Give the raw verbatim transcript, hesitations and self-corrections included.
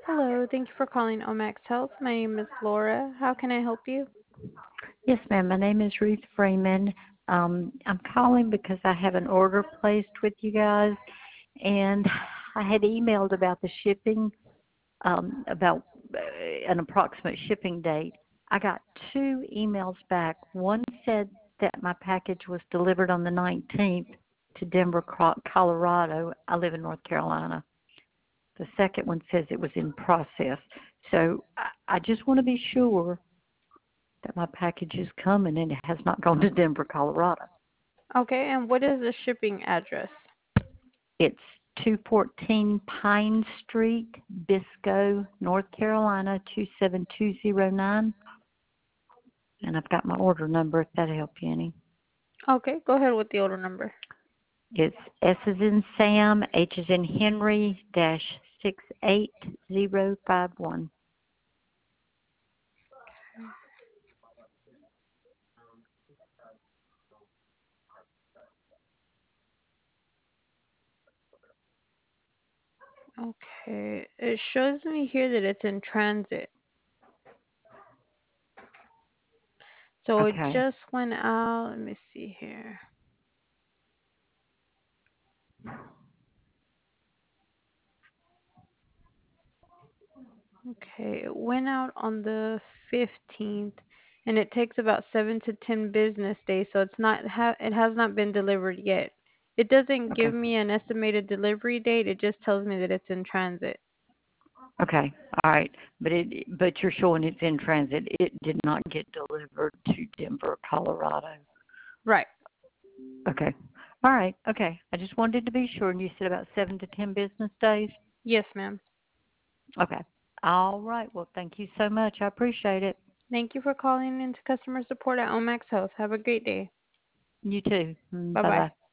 Hello, thank you for calling Omax Health. My name is Laura. How can I help you? Yes, ma'am. My name is Ruth Freeman. Um, I'm calling because I have an order placed with you guys, and I had emailed about the shipping, um, about uh, an approximate shipping date. I got two emails back. One said that my package was delivered on the nineteenth to Denver, Co- Colorado. I live in North Carolina. The second one says it was in process. So I, I just want to be sure that my package is coming and it has not gone to Denver, Colorado. Okay, and what is the shipping address? It's two fourteen Pine Street, Bisco, North Carolina, two seven two zero nine. And I've got my order number if that helps you any. Okay, go ahead with the order number. It's S as in Sam, H as in Henry, dash six eight zero five one. Okay, it shows me here that it's in transit. So it Okay. just went out. Let me see here. Okay, it went out on the fifteenth, and it takes about seven to ten business days, so it's not ha- it has not been delivered yet. It doesn't give Okay. me an estimated delivery date. It just tells me that it's in transit. Okay. All right. But it but you're showing it's in transit. It did not get delivered to Denver, Colorado. Right. Okay. All right. Okay. I just wanted to be sure. And you said about seven to ten business days? Yes, ma'am. Okay. All right. Well, thank you so much. I appreciate it. Thank you for calling into customer support at Omax Health. Have a great day. You too. Bye Bye bye. bye.